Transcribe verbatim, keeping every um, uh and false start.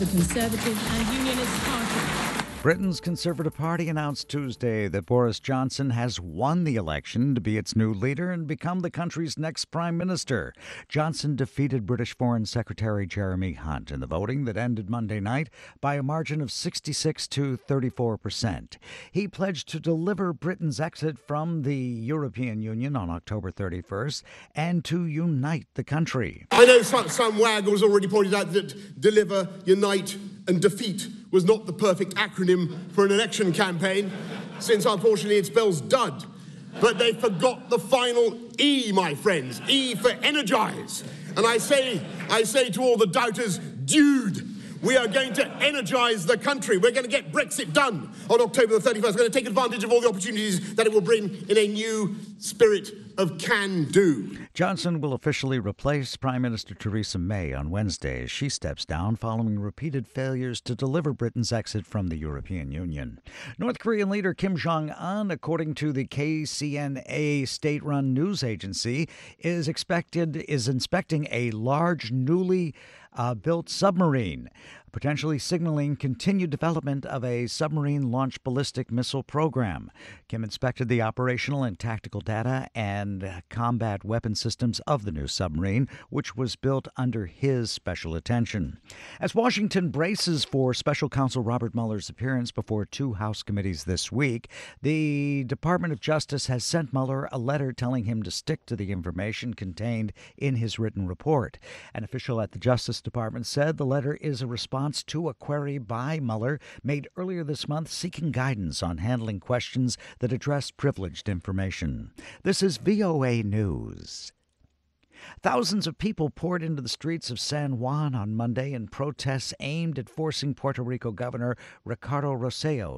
The Conservative and Unionist Party. Britain's Conservative Party announced Tuesday that Boris Johnson has won the election to be its new leader and become the country's next prime minister. Johnson defeated British Foreign Secretary Jeremy Hunt in the voting that ended Monday night by a margin of sixty-six to thirty-four percent. He pledged to deliver Britain's exit from the European Union on October thirty-first and to unite the country. I know some, some wag has already pointed out that deliver, unite and defeat was not the perfect acronym for an election campaign, since unfortunately it spells dud. But they forgot the final E, my friends. E for energize. And I say, I say to all the doubters, dude, we are going to energize the country. We're going to get Brexit done on October the thirty-first. We're going to take advantage of all the opportunities that it will bring in a new spirit of can-do. Johnson will officially replace Prime Minister Theresa May on Wednesday as she steps down following repeated failures to deliver Britain's exit from the European Union. North Korean leader Kim Jong-un, according to the K C N A state-run news agency, is expected is inspecting a large newly uh, built submarine, potentially signaling continued development of a submarine-launched ballistic missile program. Kim inspected the operational and tactical data and combat weapon systems of the new submarine, which was built under his special attention. As Washington braces for Special Counsel Robert Mueller's appearance before two House committees this week, the Department of Justice has sent Mueller a letter telling him to stick to the information contained in his written report. An official at the Justice Department said the letter is a response to a query by Mueller made earlier this month seeking guidance on handling questions that address privileged information. This is V O A News. Thousands of people poured into the streets of San Juan on Monday in protests aimed at forcing Puerto Rico Governor Ricardo Rosselló